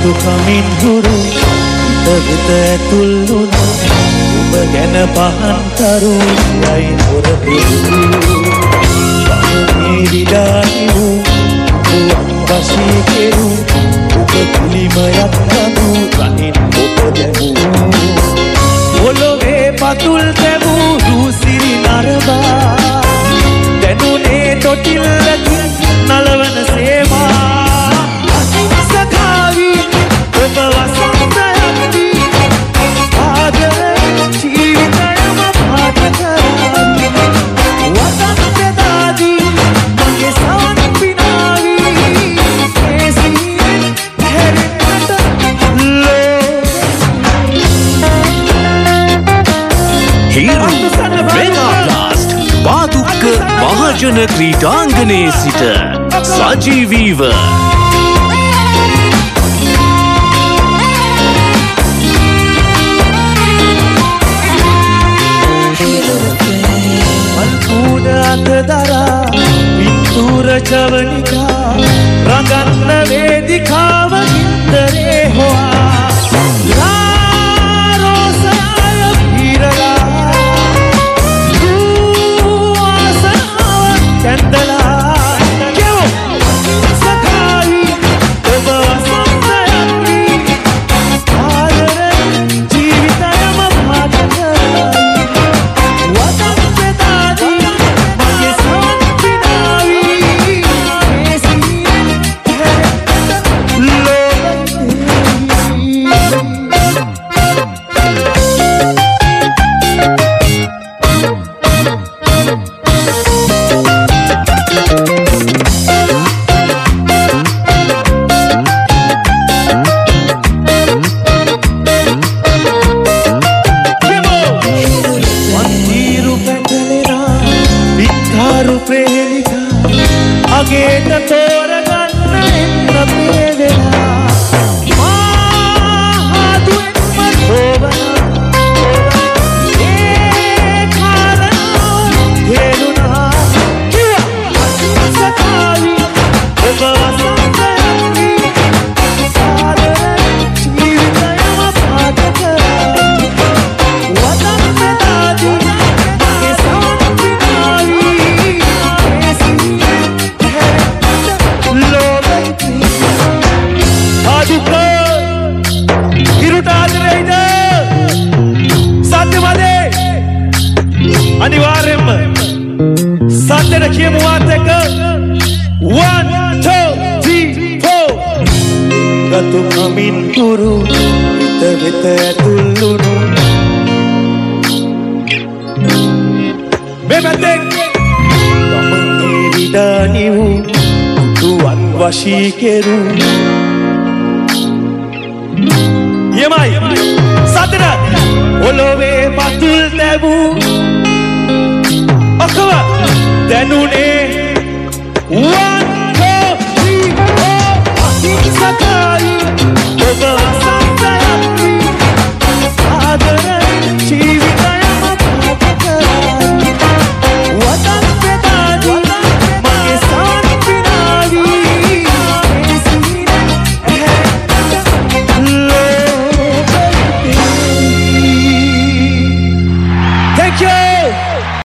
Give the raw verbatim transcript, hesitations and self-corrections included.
ගතු කමින් හුරු හිත වෙත ඇතුල් වුණා ඔබ ගැන පහන් තරු යයි හොරපිරු මේ විඩානි වූ ඔබ වශී කෙරු ඔබ පිළිමයක් නමු රනින් ඔබ දැමූ ඔලොවේ පතුල් දැමූ රූසිරි නරඹා දැනුනේ තොටිල්ලකින් නලවන සේවා සකාවි ඔබ වසන්තයක්දී ආදර ජීවිතයම පාටකරාවි වසන්තදාදී මගේ සවන් පිනාවි ඒසියෙන් හැරෙන්නට හිරු මෙගා බ්ලාස්ට් පාදුක්ක මහජන ක්‍රීඩාංගණයේ සිට සජීවීව මල්පුඩ අතදරා පින්තූර ජවනිකා රඟන්න වේදිකාව ගින්දරේ හොවා රෝසාය පීරලා දූ ආසාව කැන්දලා සකාවි ඔබ වසන්තයක්දී ආදර ජීවිතයම පාටකරාවි වසන්තදාදී මගේ සවන් පිනාවි ඒසියෙන් හැරෙන්නට වන්දීරු පැටලෙනා විත්තාරු ප්‍රේමිකා අගේට තෝරගන්න එන්න පේවෙලා මාහදුවෙන්ම තෝබනා ඒ කාරණාව තේරුණා කිව්වා සකාවි ඔබ වසන්තයක්දී ආදර ජීවිතයම පාටකරාවි වසන්තදාදී මගේ සවන් පිනාවි ඒසියෙන් හැරෙන්නට ලෝභයි ආදුක හිරුට ආදරෙයිද සත්‍යමදේ අනිවාර්යෙන්ම සත්‍යද කියමු වාත් එක්ක one two three four ගතු කමින් හුරු හිත වෙත ඇතුල් වුණු මේ පැත්තෙන් ගමනේ විඩානි වූ දුවන් වශී කෙරු යමයි සතර ඔලොවේ පතුල් තැබූ ඔක්කොම